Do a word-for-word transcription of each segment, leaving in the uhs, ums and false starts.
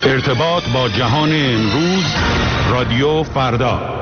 ارتباط با جهان امروز، رادیو فردا.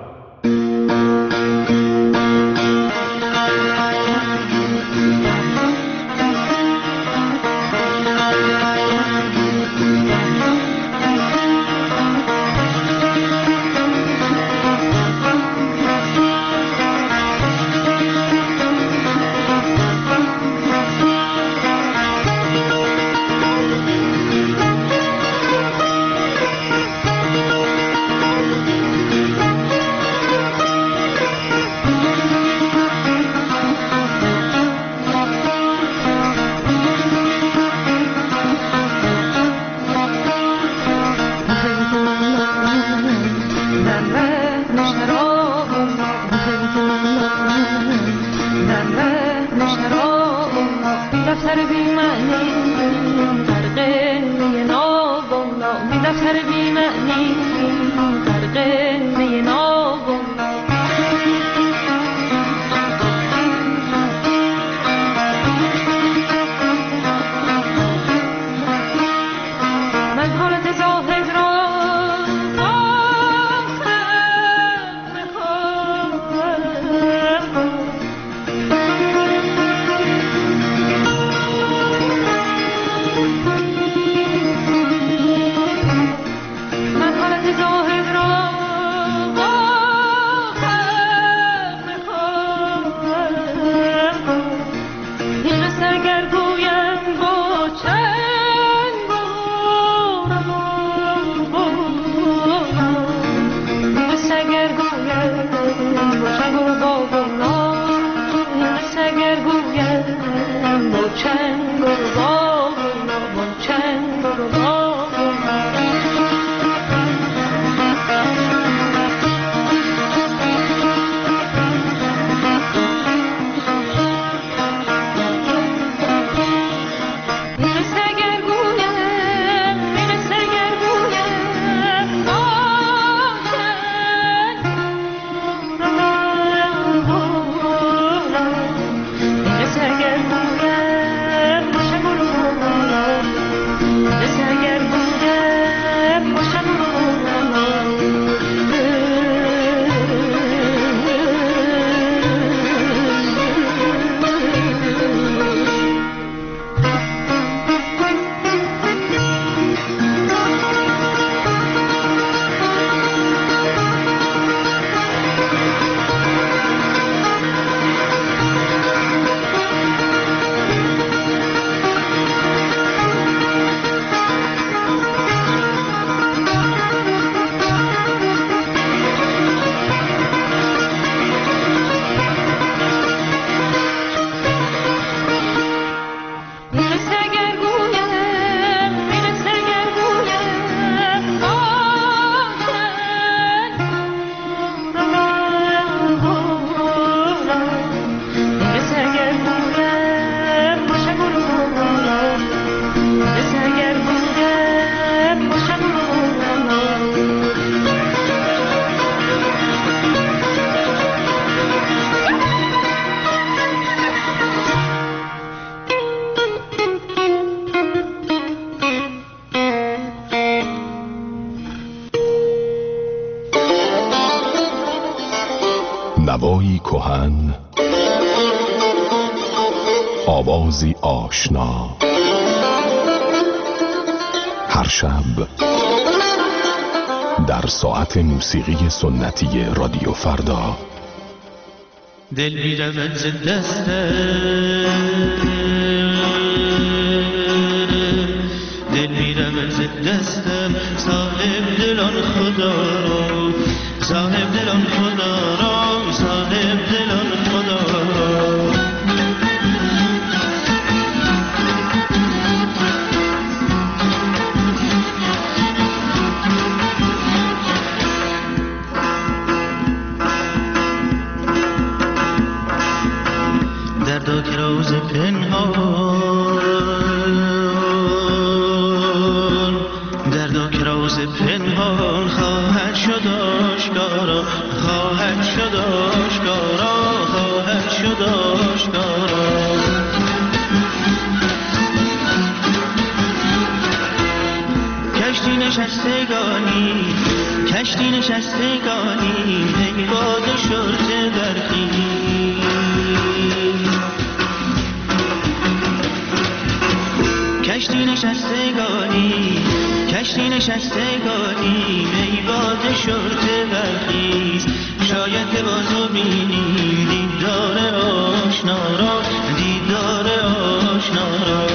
نوایی کهن، آوازی آشنا، هر شب در ساعت موسیقی سنتی رادیو فردا. دل می‌رود ز دستم، دل می‌رود ز دستم، صاحب دلان خدا را، صاحب دلان خدا را، صاحب دلان خدا را. دردا که راز پنهان، دردا که راز پنهان خواهد شد آشکارا، کشتی نشستگانی کشتی نشستگانی ای باد شرطه برخیز کشتی نشستگانی کشتی نشستگانی ای باد شرطه برخیز شاید که بازو بینیم دیدار آشنا را دیدار آشنا را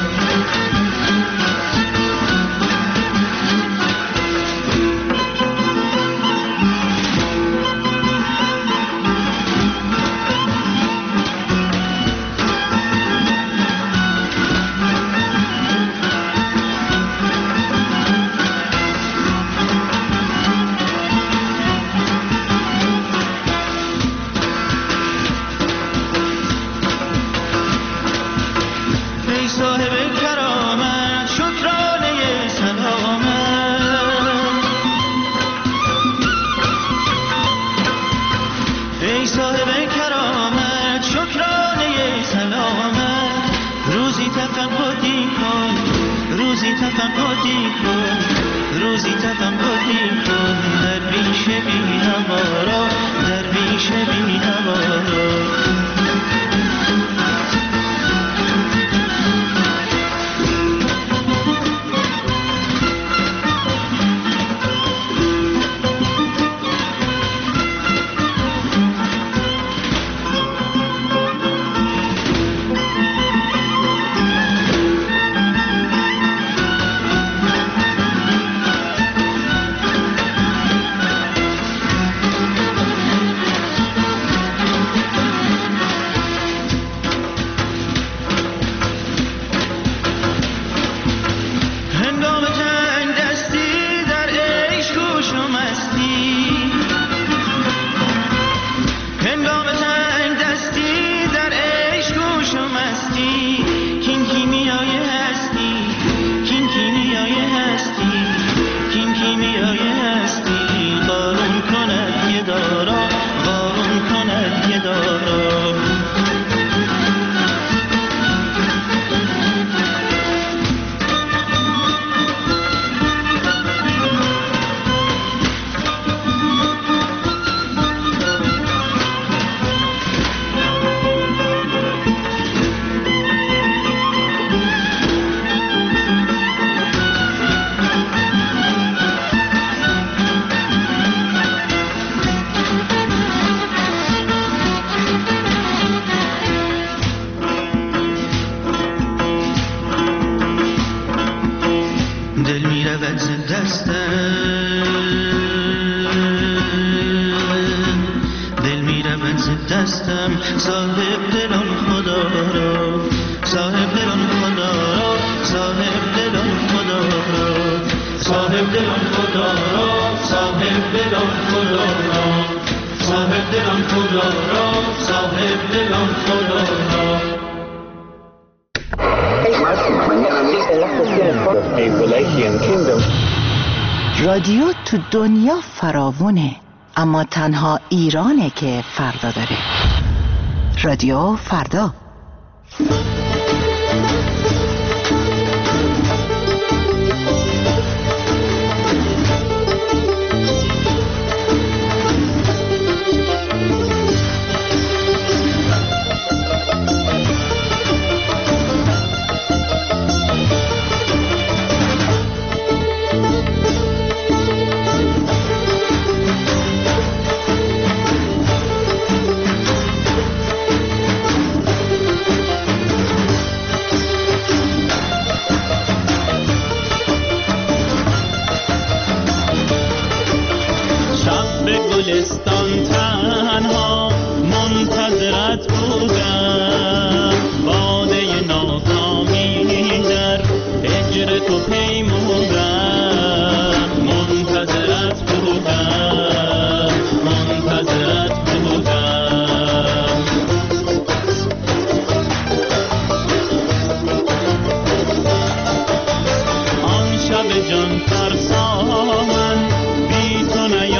تفقدی کن روزی تفقدی کن در بیش بی نوارا در بیش بی نوارا رادیو تو دنیا فراوونه، اما تنها ایرانه که فردا داره. رادیو فردا. گلستان تنها منتظرت بودم، باده ناکامی در هجر تو پیمودم، منتظرت بودم منتظرت بودم. آن شب جان فرسا من بی تو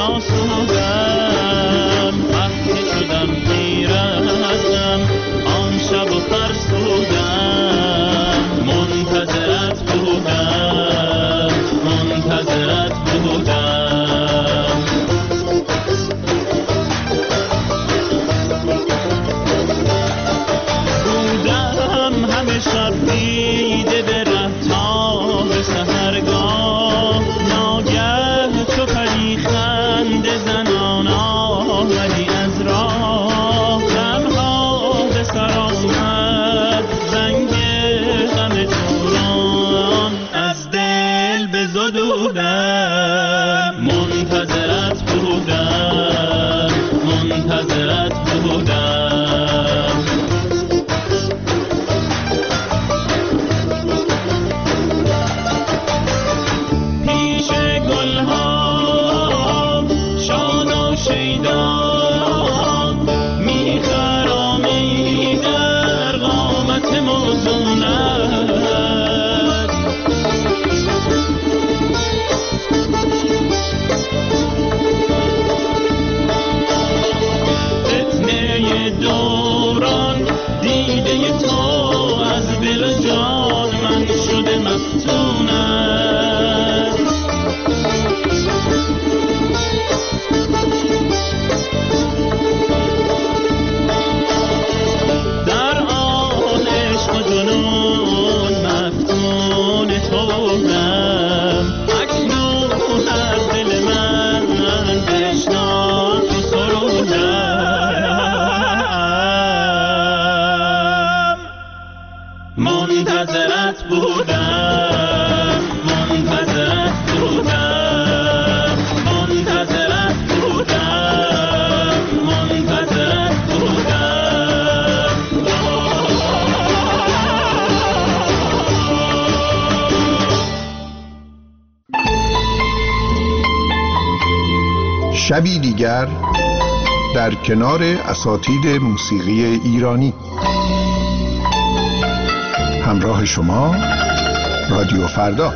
نیاسودم، وقتی شدم پیر ازم آن شب و فرسودم، منتظرت بودم منتظرت بودم، منتظرت بودم، منتظرت بودم. پیش گلها شاد و شیدا میخرامی در قامت موزونت. فتنه دوران دیده تو از دل جان من شده مفتونت. در آن عشق و جنون مفتون تو بودم، اکنون از دل من بشناس و سرودم. منتظرت بودم، منتظرت بودم، منتظرت بودم، منتظرت بودم. شبی دیگر در کنار اساتید موسیقی ایرانی. همراه شما رادیو فردا.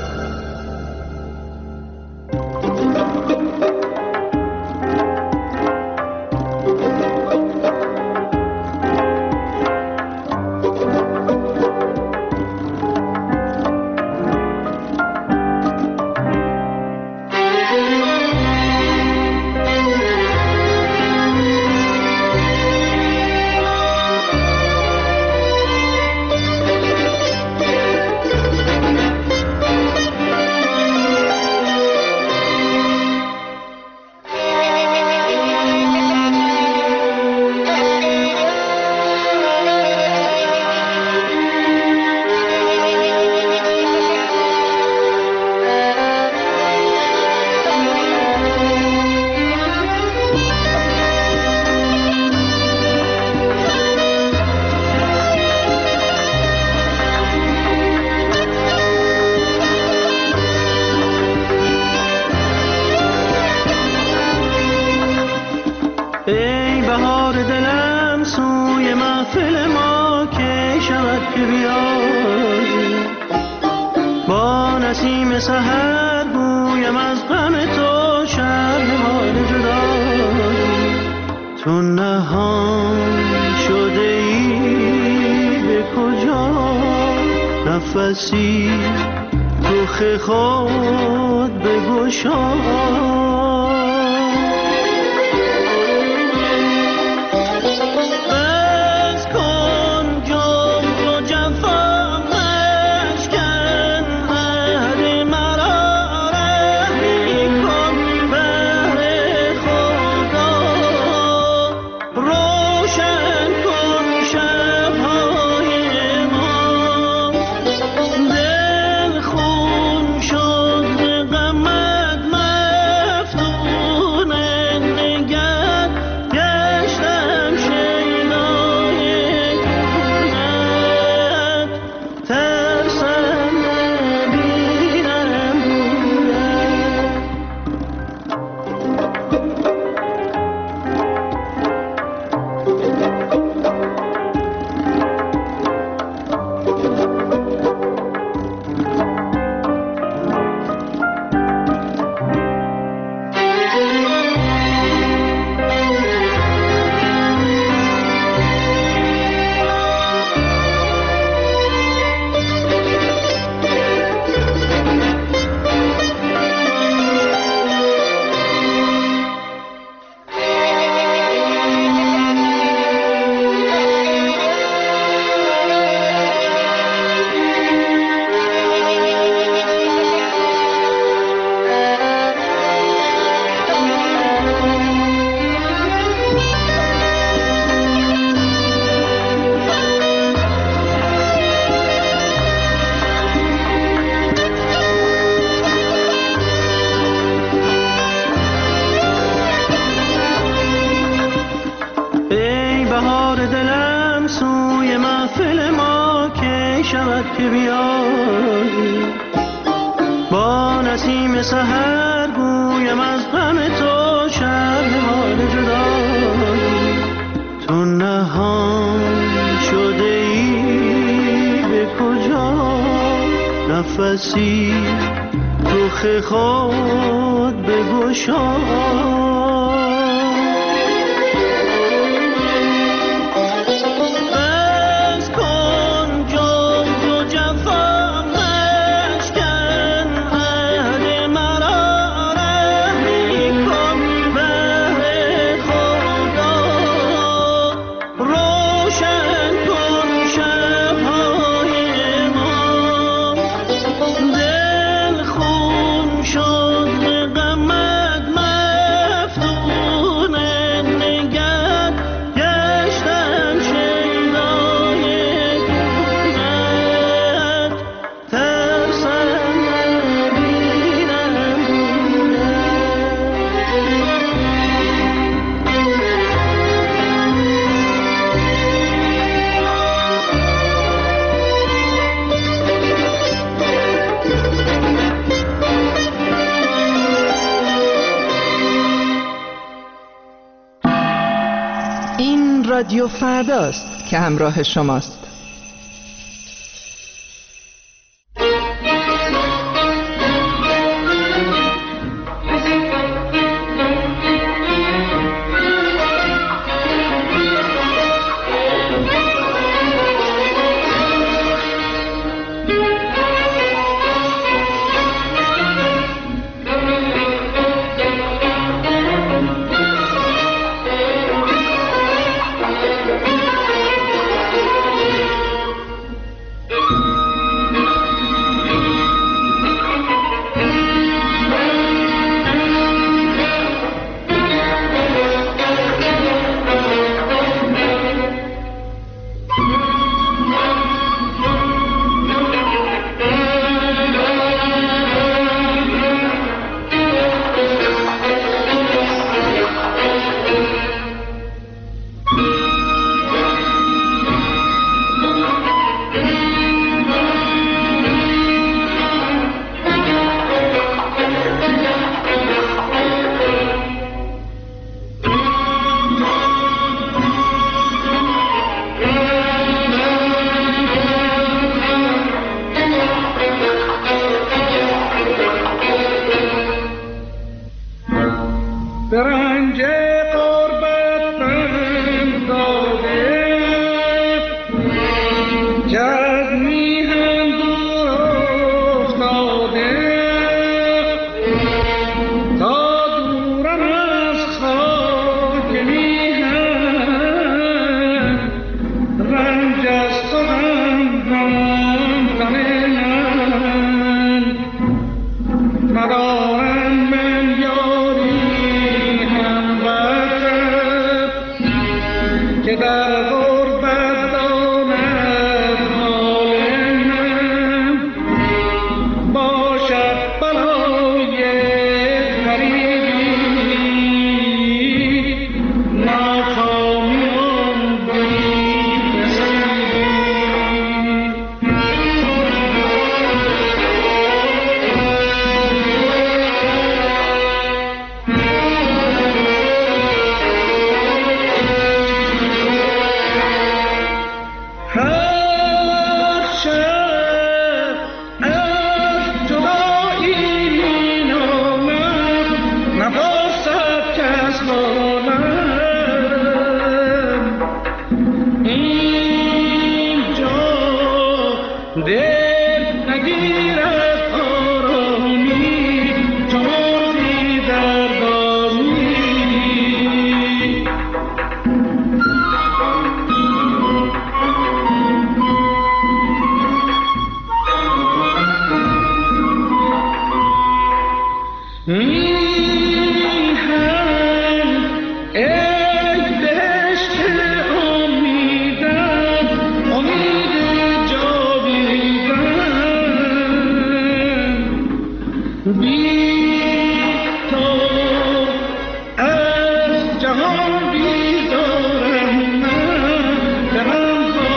ای بهار دلم سوی محفل ما که شود که بیایی، با نسیم سحر گویم از غم تو شرح حال جدایی. تو نهان شده ای به کجا، نفسی رخ خود بگشا. دل خون شد غمت مفتون. با نسیم سحر گویم از غم تو شرح حال جدایی. تو نهان شده ای به کجا، نفسی رخ خود بگشا. رادیو فرداست که همراه شماست.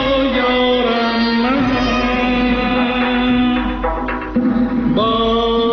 با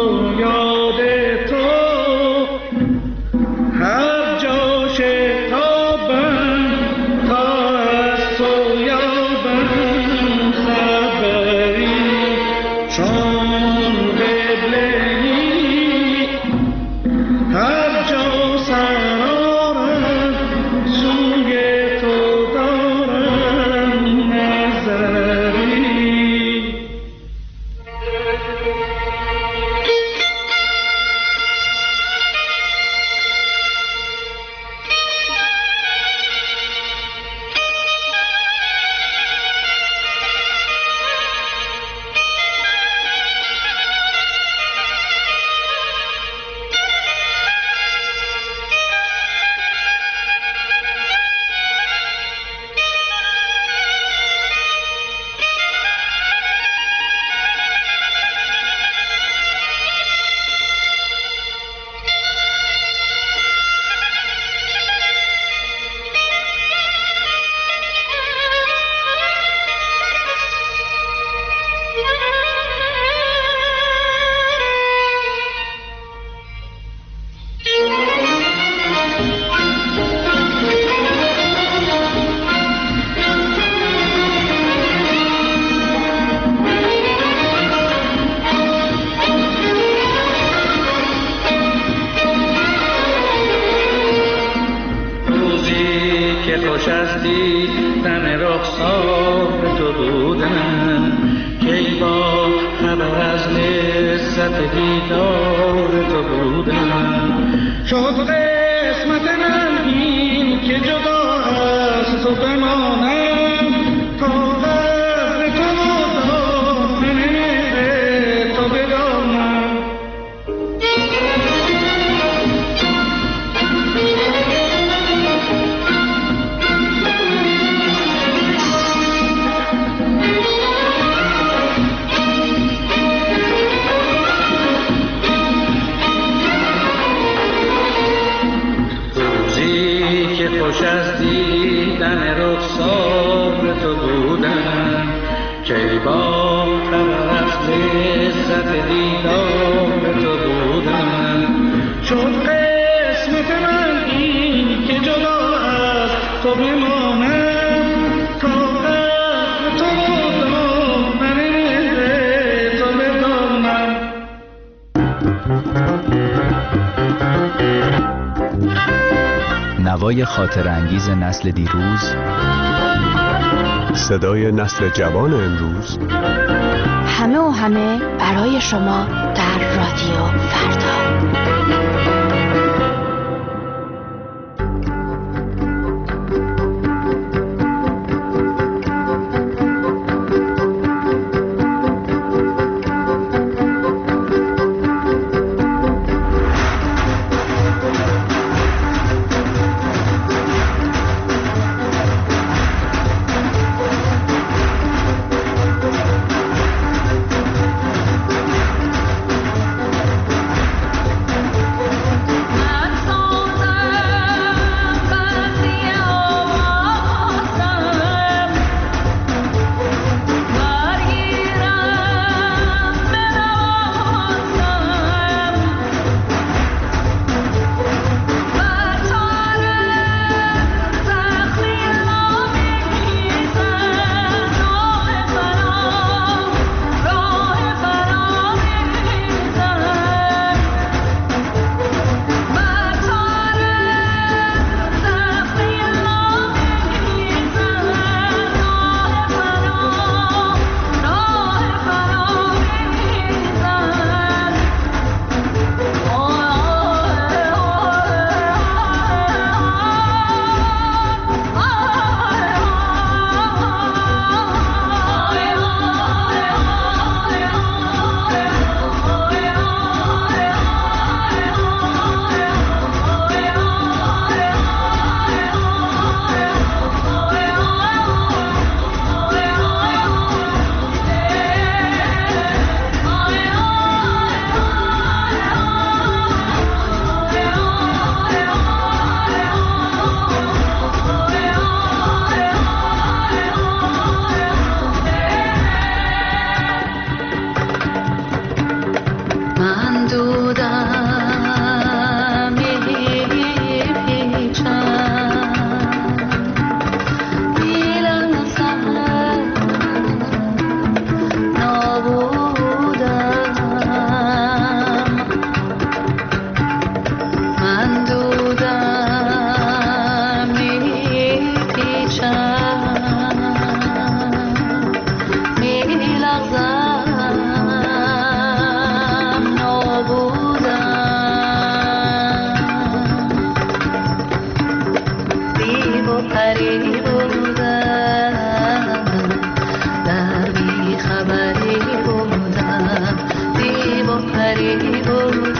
لذت دیدار تو بودم. شد قسمت من این که جدا از تو بمانم، تا قدر تو دامن تو بدانم. خوش از دیدن رخسار تو بودم، که با تر از لذت دیدار تو بودم. شد قسمت من این که جدا از تو بمانم، تا قدر تو دامن تو بدانم. نوای خاطر انگیز نسل دیروز، صدای نسل جوان امروز، همه و همه برای شما در رادیو فردا. خبری بودم، دیو و پری بودم.